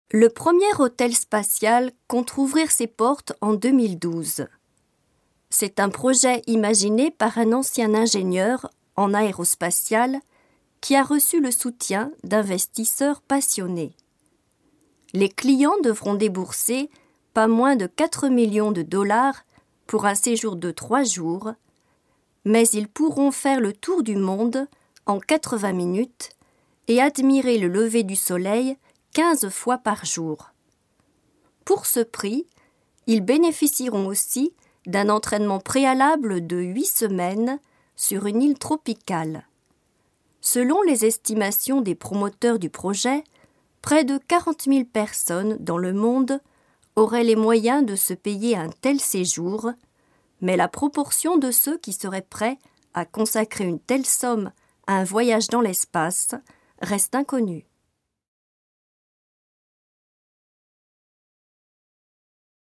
Le premier hôtel spatial compte rouvrir ses portes en 2012. C'est un projet imaginé par un ancien ingénieur en aérospatial qui a reçu le soutien d'investisseurs passionnés. Les clients devront débourser pas moins de 4 millions de dollars pour un séjour de 3 jours, mais ils pourront faire le tour du monde en 80 minutes et admirer le lever du soleil 15 fois par jour. Pour ce prix, ils bénéficieront aussi d'un entraînement préalable de 8 semaines sur une île tropicale. Selon les estimations des promoteurs du projet, près de 40 000 personnes dans le monde auraient les moyens de se payer un tel séjour, mais la proportion de ceux qui seraient prêts à consacrer une telle somme à un voyage dans l'espace reste inconnue.